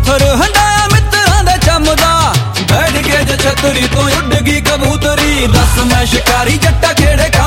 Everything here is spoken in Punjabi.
ਪੱਥਰ ਹੰਡਾਇਆ ਮਿੱਤਰਾਂ ਦੇ ਚੰਮਦਾ ਬੈਠ ਕੇ ਜੇ ਛਤਰੀ ਤੋਂ ਉੱਡ ਗਈ ਕਬੂਤਰੀ ਦੱਸ ਮੈਂ ਸ਼ਿਕਾਰੀ ਜੱਟਾ ਖੇੜੇ